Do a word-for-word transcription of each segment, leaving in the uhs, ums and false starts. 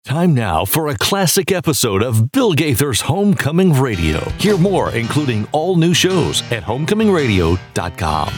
Time now for a classic episode of Bill Gaither's Homecoming Radio. Hear more, including all new shows at homecoming radio dot com.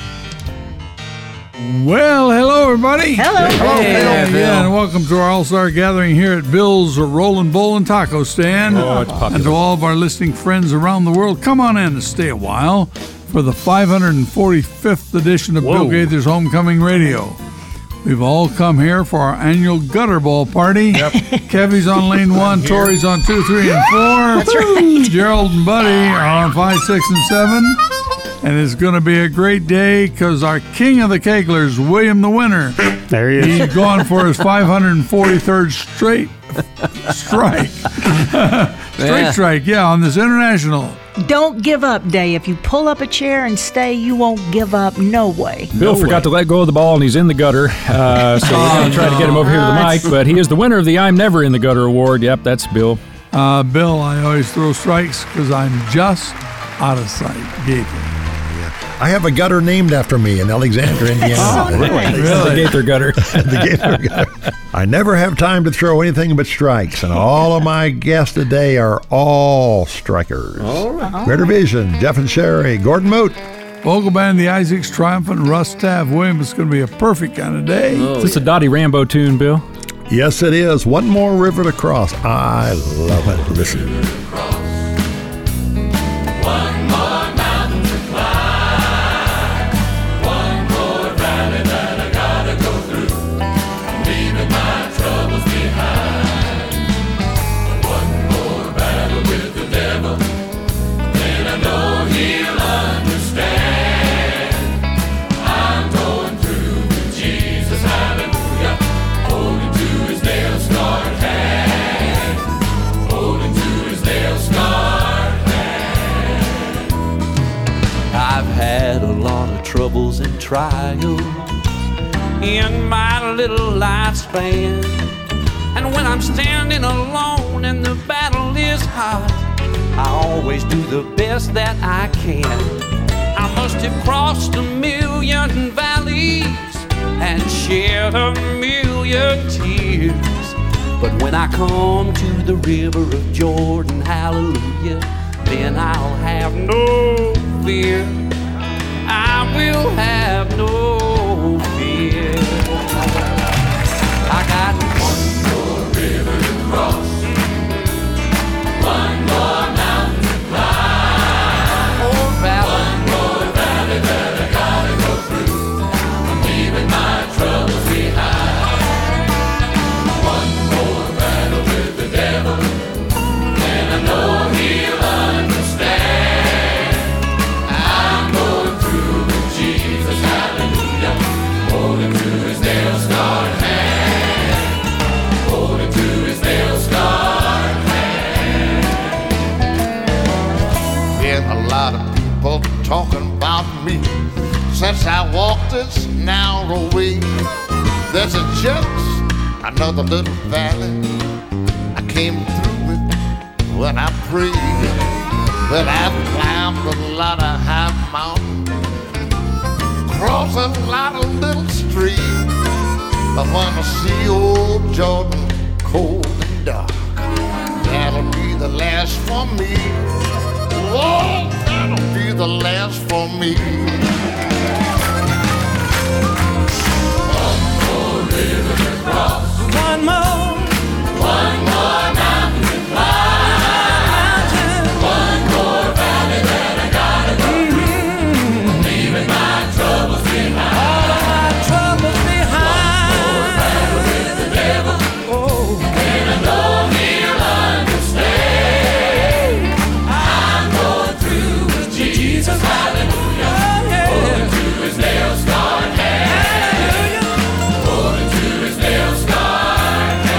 Well, hello, everybody. Hello. Hello. Hey, Yeah, Bill. yeah, and welcome to our all-star gathering here at Bill's Rollin' Bowl and Taco Stand. Oh, it's popular. And to all of our listening friends around the world, come on in and stay a while for the five hundred forty-fifth edition of Whoa. Bill Gaither's Homecoming Radio. We've all come here for our annual gutter ball party. Yep. Kevy's on lane one, Tori's on two, three, and four. That's right. Gerald and Buddy are on five, six, and seven. And it's going to be a great day because our king of the Keglers, William the Winner, There he is. he's gone for his five hundred forty-third straight strike. straight Yeah. strike, yeah, on this international. Don't give up, Day. If you pull up a chair and stay, you won't give up. No way. Bill forgot to let go of the ball, and he's in the gutter. Uh, so we're going to try to get him over here to the Oh, mic. But he is the winner of the I'm Never in the Gutter award. Yep, that's Bill. Uh, Bill, I always throw strikes because I'm just out of sight. Gaither. I have a gutter named after me in Alexander, Indiana. Oh, nice. The Gaither gutter. The Gator gutter. I never have time to throw anything but strikes, and all of my guests today are all strikers. All right. Greater Vision, Jeff and Sherry, Gordon Moat. Vocal band, the Isaacs, Triumphant, Russ Taff. William, it's going to be a perfect kind of day. Is this a Dottie Rambo tune, Bill? Yes, it is. One more river to cross. I love it. Listen. I've had a lot of troubles and trials in my little lifespan. And when I'm standing alone and the battle is hot, I always do the best that I can. I must have crossed a million valleys and shed a million tears. But when I come to the river of Jordan, hallelujah, then I'll have no fear. I will have no fear. I got one more river to cross, one more mountain to climb, more valley, one more valley that I gotta go through. I'm leaving my troubles behind. One more battle with the devil, and I know he'll understand. I'm going through with Jesus, hallelujah, holding to his nail-scarred hand, holding to his nail-scarred hand. Been a lot of people talking about me since I walked this narrow way. There's a just another little valley. I came through it when I prayed. But I've climbed a lot of high mountains, crossed a lot of little streams. But when I see old Jordan cold and dark, that'll be the last for me. Whoa, that'll be the last for me. One more river to cross, one more, one more mountain to climb, one more valley that I gotta go through. I'm leaving my troubles behind, all of my troubles behind. One more battle with the devil, oh, and I know he'll understand. I'm going through with Jesus, hallelujah, holding to his nail-scarred hand, holding to his nail-scarred hand.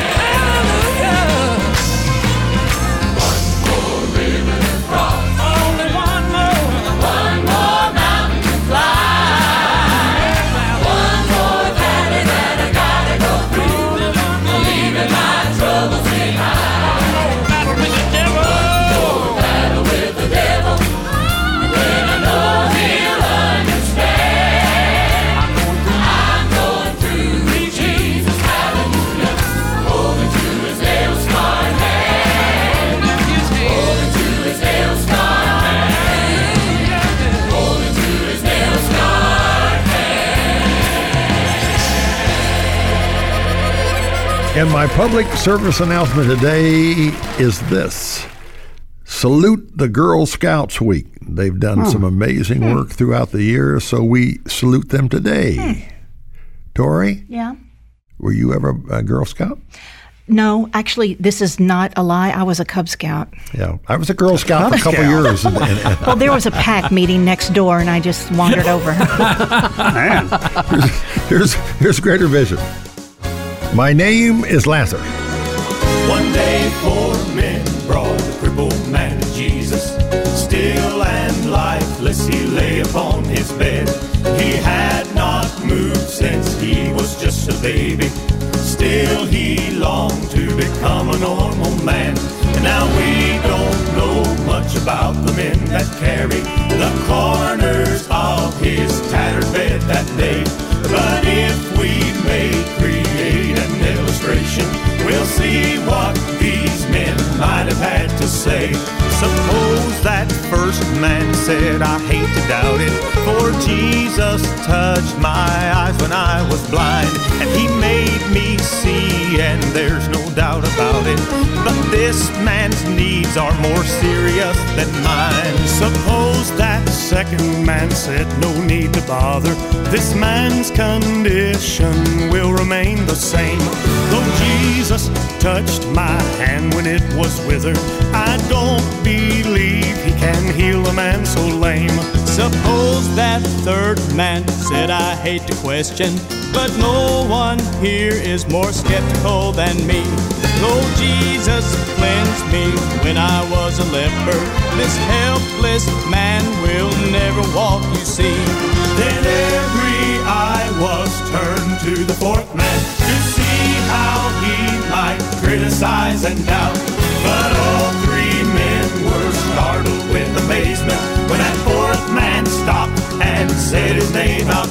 And my public service announcement today is this. Salute the Girl Scouts Week. They've done Hmm. some amazing Hmm. work throughout the year, so we salute them today. Hmm. Tori, Yeah. were you ever a Girl Scout? No, actually, this is not a lie. I was a Cub Scout. Yeah, I was a Girl Scout for a couple years. And, and, and Well, there was a pack meeting next door, and I just wandered over. Man. here's, here's Greater Vision. My name is Lazarus. One day four men brought a crippled man to Jesus. Still and lifeless he lay upon his bed. He had not moved since he was just a baby. Still he longed to become a normal man. And now we don't know much about the men that carry the corners of his tattered bed that day. But if we may create an illustration, we'll see what these men might have had to say. Suppose that first man said, I hate to doubt it, for Jesus touched my eyes when I was blind, and he made me see, and there's no doubt about it. But this man's needs are more serious than mine. Suppose that second man said, no need to bother, this man's condition will remain the same. Though Jesus touched my hand when it was withered, I don't believe he can heal a man so lame. Suppose that third man said, I hate to question, but no one here is more skeptical than me. Though Jesus cleansed me when I was a leper, this helpless man will never walk, you see. Then every eye was turned to the fourth man to see how he might criticize and doubt. But all three men were startled with amazement when that fourth man stopped and said his name out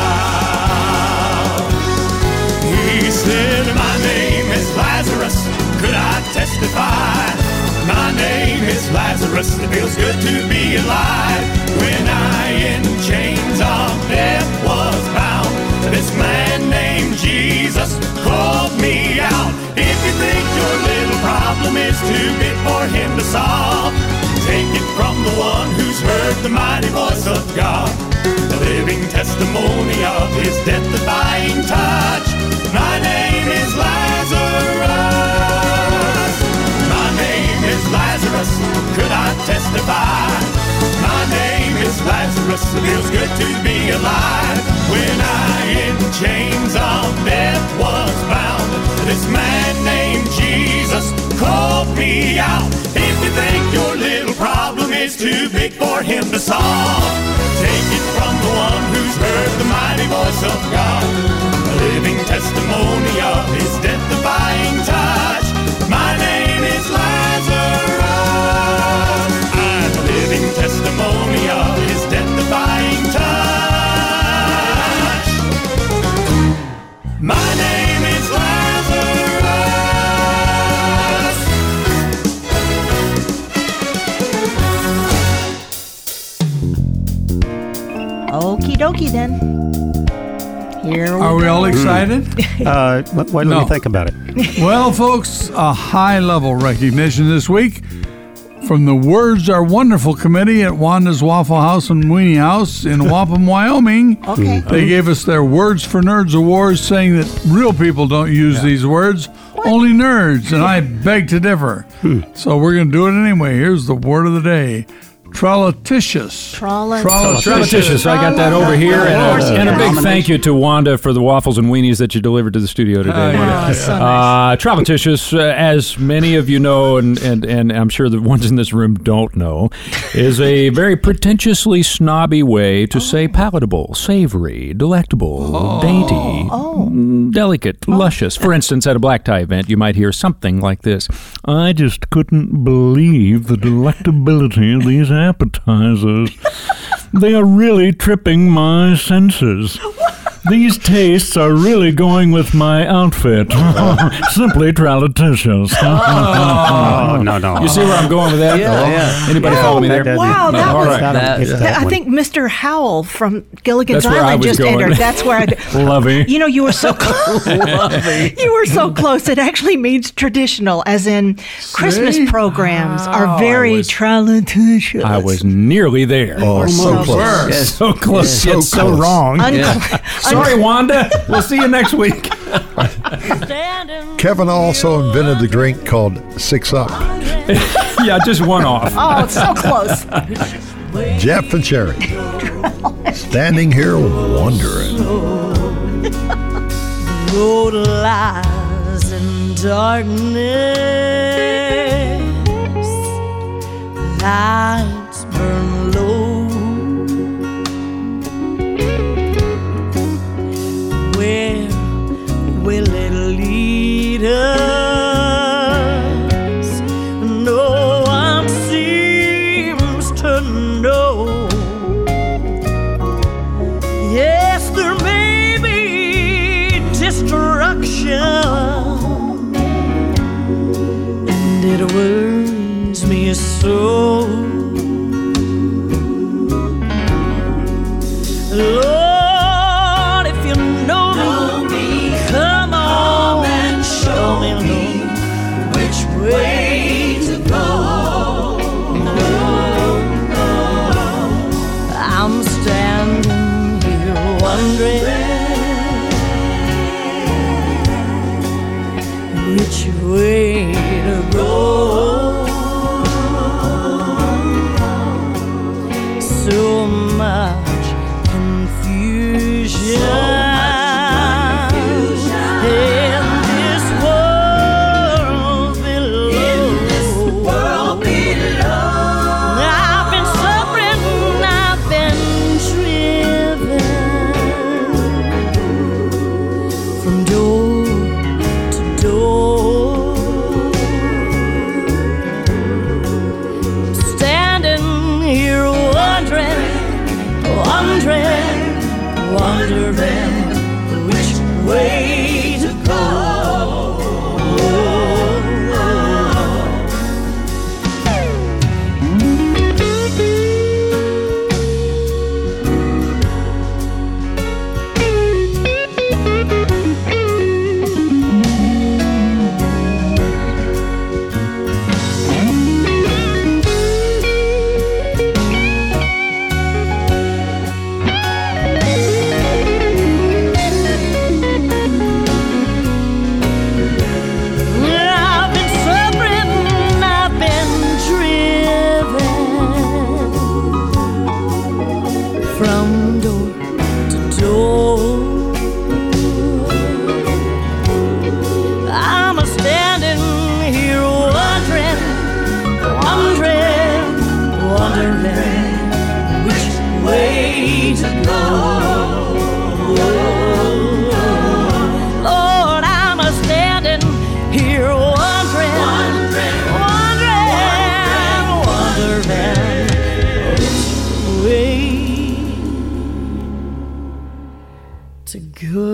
loud. He said, my name is Lazarus, could I testify? My name is Lazarus, it feels good to be alive. When I in chains of death was bound, this man named Jesus called me out. If you think your little problem is too big for him to solve, take it from the one who's heard the mighty voice of God, the living testimony of his death-defying touch. My name is Lazarus. My name is Lazarus. Could I testify? My name is Lazarus. It feels good to be alive. When I in chains of death was bound, this man named Jesus called me out. If you think your little problem is too big for him to solve, take it from the one who's heard the mighty voice of God, a living testimony of his death-defying touch. My name is Lazarus. I'm a living testimony of his death-defying touch. My name is Lazarus. Okie dokie then. Here we Are we go. all excited? Uh, what, what do No. you think about it? Well, folks, a high-level recognition this week from the Words Are Wonderful Committee at Wanda's Waffle House and Weenie House in Waupun, Wyoming. Okay. They gave us their Words for Nerds Awards, saying that real people don't use these words, only nerds, and I beg to differ. So we're going to do it anyway. Here's the word of the day. Trallaticious. Tralla- Trallaticious. I got that over here. And Of course a, you and a got big it. thank you to Wanda for the waffles and weenies that you delivered to the studio today. Oh, so nice. Uh, Trallaticious, uh, as many of you know, and, and, and I'm sure the ones in this room don't know, is a very pretentiously snobby way to say palatable, savory, delectable, dainty, mm, delicate, luscious. For instance, at a black tie event, you might hear something like this. I just couldn't believe the delectability of these appetizers. They are really tripping my senses. These tastes are really going with my outfit. Simply tralitious. Oh, no, no. You see where I'm going with that? Yeah, yeah. Anybody Yeah, follow me there? wow, that All was- right. That- That- that I one. think Mister Howell from Gilligan's That's where I Island was just going. entered. That's where I. Lovey. You know, you were so close. You were so close. It actually means traditional, as in Christmas programs are very was- tralitious. I was nearly there. Oh, so so close. Yes. So close, Yeah. yet So so close. wrong. Uncl- Sorry, Wanda. We'll see you next week. Kevin also invented the drink called Six Up. Yeah, just one off. Oh, it's so close. Jeff and Sherry. Standing here wondering. Road lies in darkness, lights burn low. Where will it lead us? No one seems to know. Yes, there may be destruction, and it worries me so. Lord, if you know me, come on and show me which way to go. I'm standing here wondering which way to go. So much confusion in this world below. I've been suffering, I've been driven from door to door, standing here wondering, wondering, wondering which way to go. I've been suffering, I've been driven from door to door. I'm a standing here wondering, wondering, wondering which way to go. Lord, I'm a standing here wondering, wondering, wondering which way to go.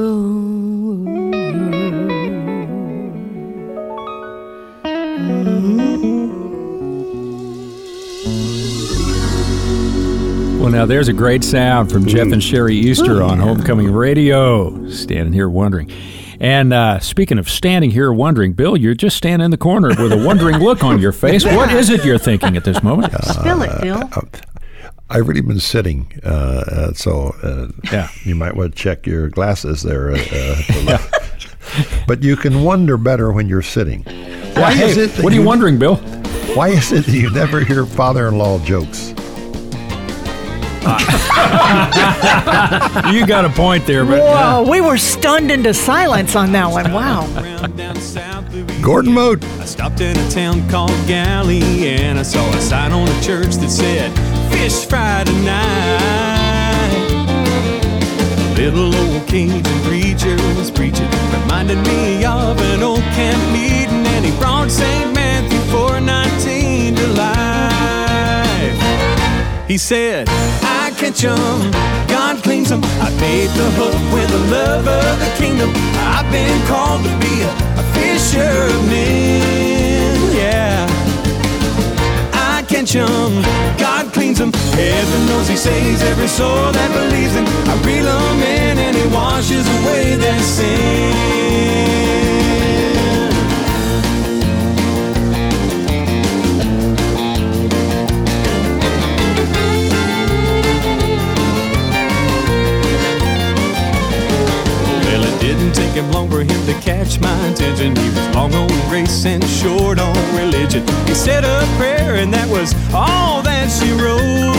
Well, now there's a great sound from Jeff and Sherry Easter on Homecoming Radio. Standing here wondering. And uh, speaking of standing here wondering, Bill, you're just standing in the corner with a wondering look on your face. What is it you're thinking at this moment? Spill it, Bill. I've really been sitting, uh, uh, so uh, Yeah. you might want to check your glasses there. Uh, uh, But you can wonder better when you're sitting. Why Hey, is it that what are you wondering, Bill? Why is it that you never hear father-in-law jokes? You got a point there, but Whoa, we were stunned into silence on that one. Wow. Gordon Moat. I stopped in a town called Galley and I saw a sign on the church that said, Fish fry tonight. Little old Cajun preacher was preaching, reminded me of an old camp meeting, and he brought Saint Matthew four nineteen to life. He said, I catch 'em, God cleans him. I bait the hook with the love of the kingdom. I've been called to be a, a fisher of men, yeah. I catch him, God cleans him. Heaven knows he saves every soul that believes him. I reel him in and he washes away their sin. Didn't take him long for him to catch my attention. He was long on grace and short on religion. He said a prayer and that was all that she wrote.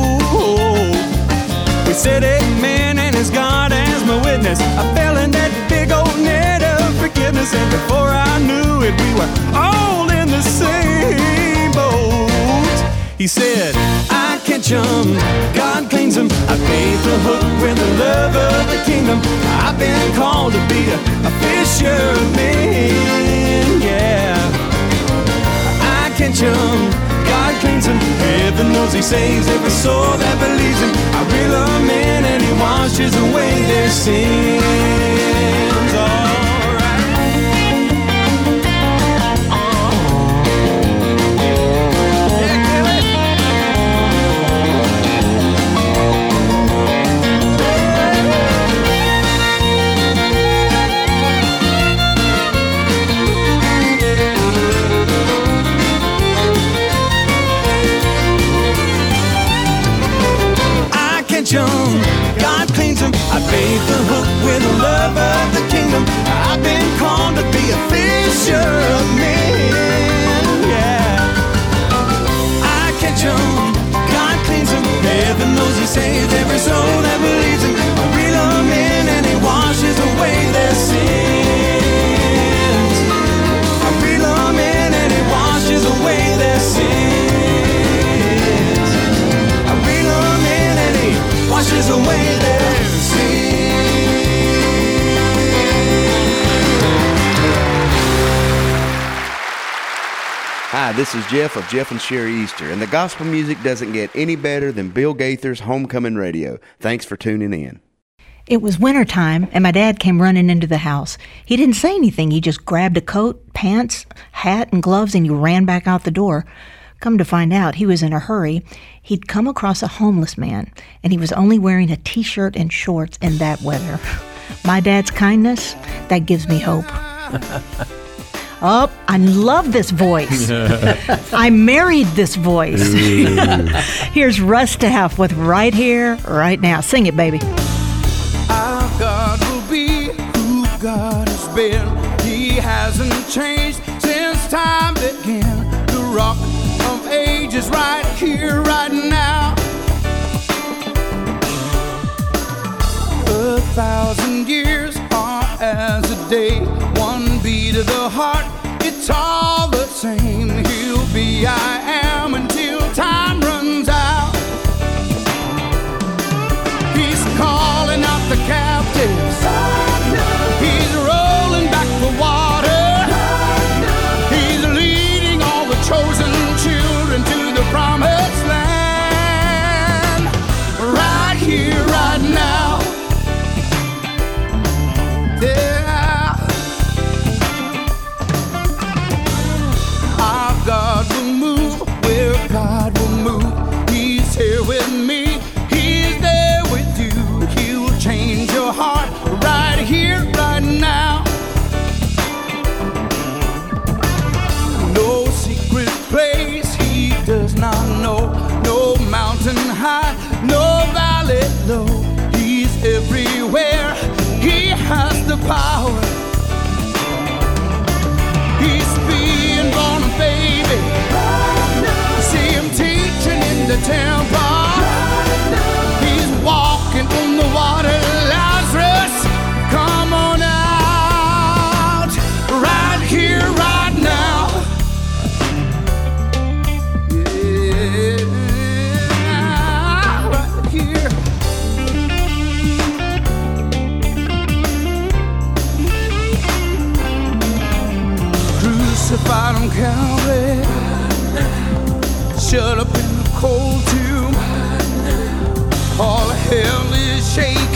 We said amen and as God as my witness, I fell in that big old net of forgiveness. And before I knew it, we were all in the same boat. He said, I catch him, God cleans him. I bait the hook with the love of the kingdom. I've been called to be a, a fisher of men, yeah. I catch him, God cleans him. Heaven knows he saves every soul that believes him. I reel him in and he washes away their sins. All God cleans him. I bait the hook with the love of the kingdom. I've been called to be a fisher of men, yeah. I catch him, God cleans him. Heaven knows he saves every soul that believes him. I reel him in and he washes away their sins. I reel him in and he washes away their sins. I reel him in and he washes away their sins. Hi, this is Jeff of Jeff and Sherry Easter, and the gospel music doesn't get any better than Bill Gaither's Homecoming Radio. Thanks for tuning in. It was wintertime, and my dad came running into the house. He didn't say anything. He just grabbed a coat, pants, hat, and gloves, and he ran back out the door. Come to find out, he was in a hurry. He'd come across a homeless man, and he was only wearing a T-shirt and shorts in that weather. My dad's kindness, that gives me hope. Oh, I love this voice. I married this voice. Here's Russ Taff with Right Here, Right Now. Sing it, baby. Our God will be who God has been. He hasn't changed since time began. The rock of ages right here, right now. A thousand years are as a day. One beat of the heart, it's all the same. He'll be I am until time runs out. He's calling out the captives. He's rolling back the water. He's leading all the chosen children to the promised land. Right here, right now. Yeah. Our God will move where God will move. He's here with me. He's there with you. He'll change your heart right here, right now. No secret place he does not know. No mountain high, no valley low. He's everywhere. He has the power. He's being born a baby. See him teaching in the temple. He's walking on the water. Lazarus, come on out. Right here, right now. Yeah, right here. Crucified on Calvary, shut up in the cold tomb. All hell is shaking.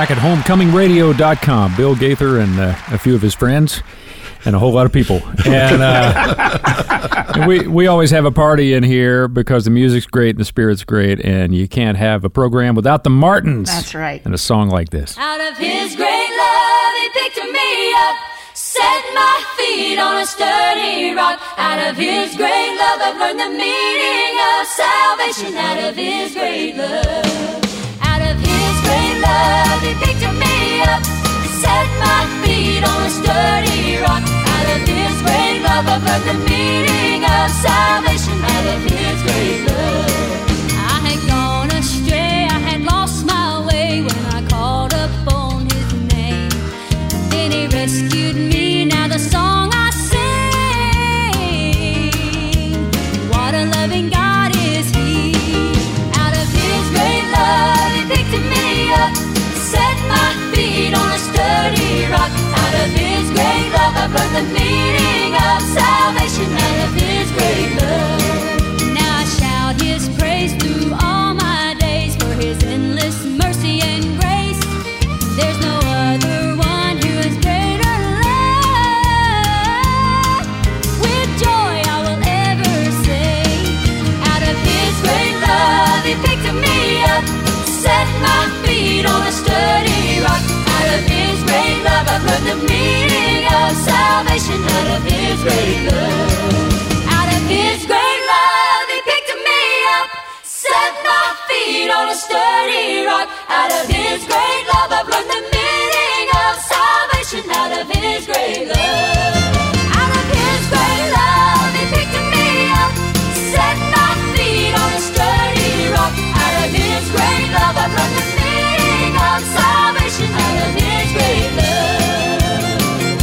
back at homecoming radio dot com. Bill Gaither and uh, a few of his friends and a whole lot of people. And uh, we we always have a party in here because the music's great and the spirit's great, and you can't have a program without the Martins. That's right. And a song like this. Out of his great love, he picked me up, set my feet on a sturdy rock. Out of his great love, I've learned the meaning of salvation. Out of his great love, out of his great love, he picked me up, set my feet on a sturdy rock. Out of his great love, I've learned the meaning of salvation. Out of his great love, I had gone astray, I had lost my way when I called upon his name. Then he rescued me, now the song I sing. What a loving God is he. Out of his great love, he picked me up, set my feet on a sturdy rock. Out of his great love, I've learned the meaning of salvation. Out of his great love, now I shout his praise through all my days for his endless mercy and grace. There's no other one who is greater love. With joy I will ever sing. Out of his great love, he picked me up, set my feet on a sturdy rock. Out of his great love, I've learned the meaning of salvation. Out of his great love, out of his great love, he picked me up, set my feet on a sturdy rock. Out of his great love, I've learned the meaning of salvation. Out of his great love, out of his great love, he picked me up, set my feet on a sturdy rock. Out of his great love, I've learned the meaning of salvation. Out of his great love,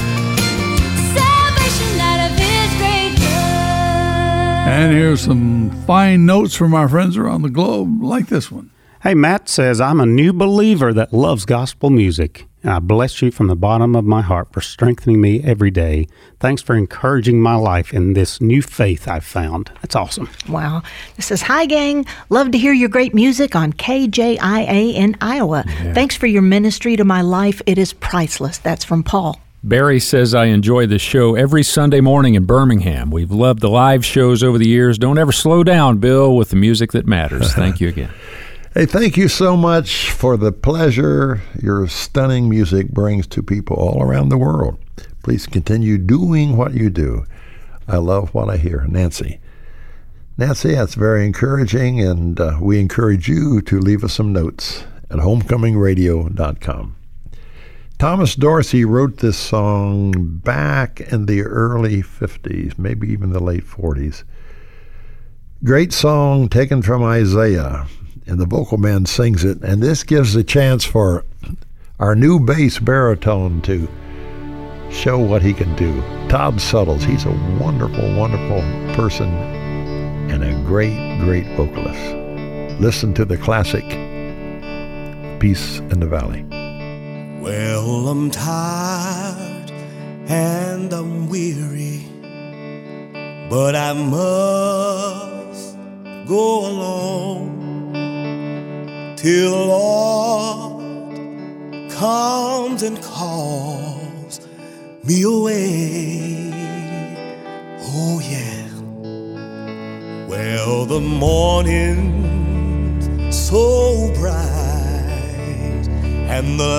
salvation. Out of his great love. And here's some fine notes from our friends around the globe, like this one. Hey, Matt says, I'm a new believer that loves gospel music. I bless you from the bottom of my heart for strengthening me every day. Thanks for encouraging my life in this new faith I've found. That's awesome. Wow. This says, hi, gang. Love to hear your great music on K J I A in Iowa. Yeah. Thanks for your ministry to my life. It is priceless. That's from Paul. Barry says, I enjoy the show every Sunday morning in Birmingham. We've loved the live shows over the years. Don't ever slow down, Bill, with the music that matters. Thank you again. Hey, thank you so much for the pleasure your stunning music brings to people all around the world. Please continue doing what you do. I love what I hear. Nancy. Nancy, that's very encouraging, and uh, we encourage you to leave us some notes at homecoming radio dot com. Thomas Dorsey wrote this song back in the early fifties, maybe even the late forties. Great song taken from Isaiah. And the vocal man sings it, and this gives a chance for our new bass baritone to show what he can do. Todd Suttles, he's a wonderful, wonderful person and a great, great vocalist. Listen to the classic Peace in the Valley. Well, I'm tired and I'm weary, but I must go along till the Lord comes and calls me away. Oh yeah. Well, the morning's so bright and the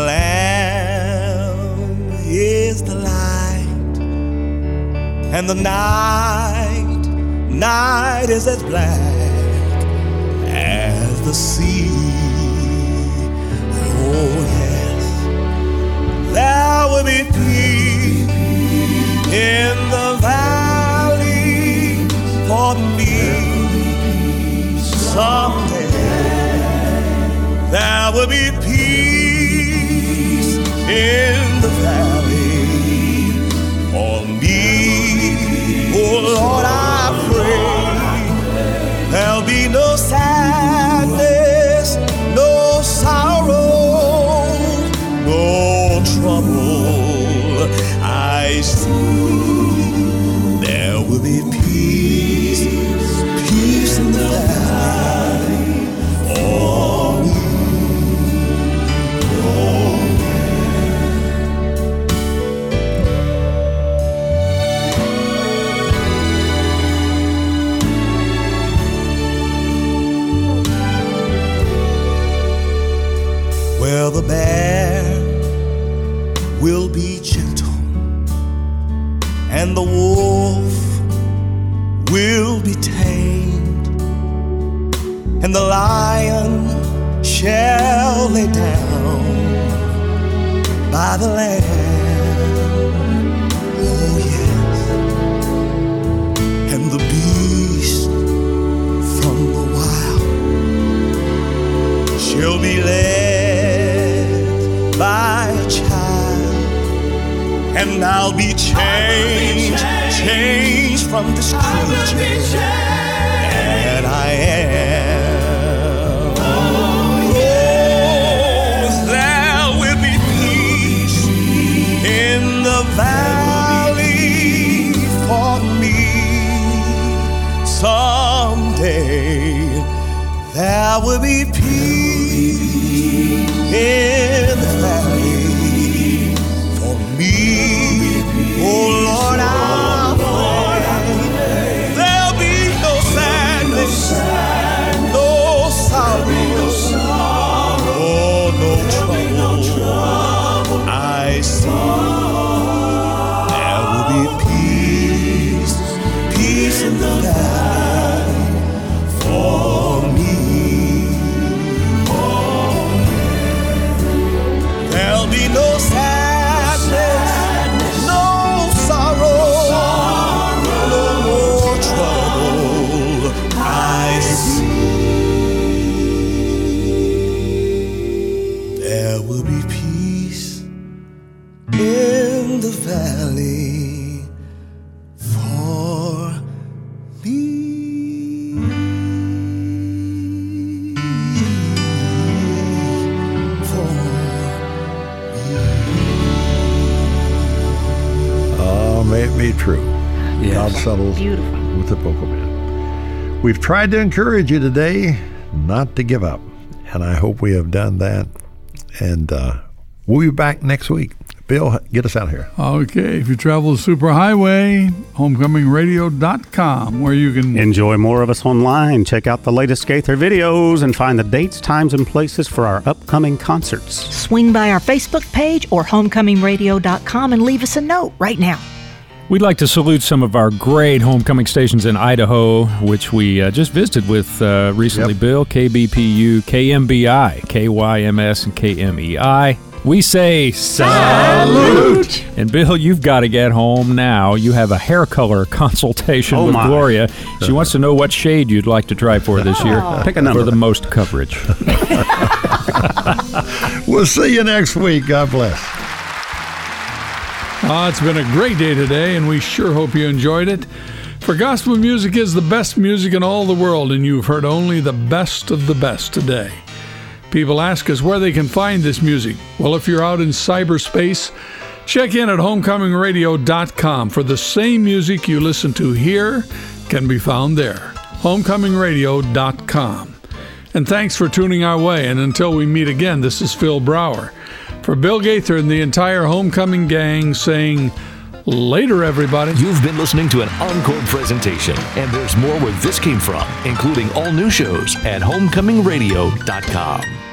Lamb is the light, and the night, night is as black as the sea. Oh yes, there will be peace in the valley for me. Someday there will be peace in the valley for me. Oh Lord, I pray there'll be no sadness, no sorrow, no trouble. I see there will be peace, peace in the valley for me. Oh. and the wolf will be tamed, and the lion shall lay down by the lamb. Oh yes, and the beast from the wild shall be led by a child, and I'll be changed, changed from this creature that I am. Oh, there will be peace in the valley for me someday. There will be peace in the valley for me. Oh Lord, I'll pray. There'll be no sadness, no sorrow, oh, no trouble. I see there will be peace, peace in the valley for me. There'll be no sadness, no sorrow, no more trouble. I see there will be peace in the valley for me. Oh, may it be true. Yes. God settles Beautiful. with the vocal band. We've tried to encourage you today not to give up, and I hope we have done that. And uh, we'll be back next week. Bill, get us out of here. Okay, if you travel the Superhighway, homecoming radio dot com, where you can enjoy more of us online, check out the latest Gaither videos, and find the dates, times, and places for our upcoming concerts. Swing by our Facebook page or homecoming radio dot com and leave us a note right now. We'd like to salute some of our great homecoming stations in Idaho, which we uh, just visited with uh, recently, Yep. Bill. K B P U, K M B I, K Y M S, and K M E I. We say salute! And Bill, you've got to get home now. You have a hair color consultation Oh, with my. Gloria. She wants to know what shade you'd like to try for this year. Pick a number. For the most coverage. We'll see you next week. God bless. Ah, it's been a great day today, and we sure hope you enjoyed it. For gospel music is the best music in all the world, and you've heard only the best of the best today. People ask us where they can find this music. Well, if you're out in cyberspace, check in at homecoming radio dot com, for the same music you listen to here can be found there. homecoming radio dot com. And thanks for tuning our way, and until we meet again, this is Phil Brower. For Bill Gaither and the entire Homecoming gang saying, later, everybody. You've been listening to an encore presentation, and there's more where this came from, including all new shows at homecoming radio dot com.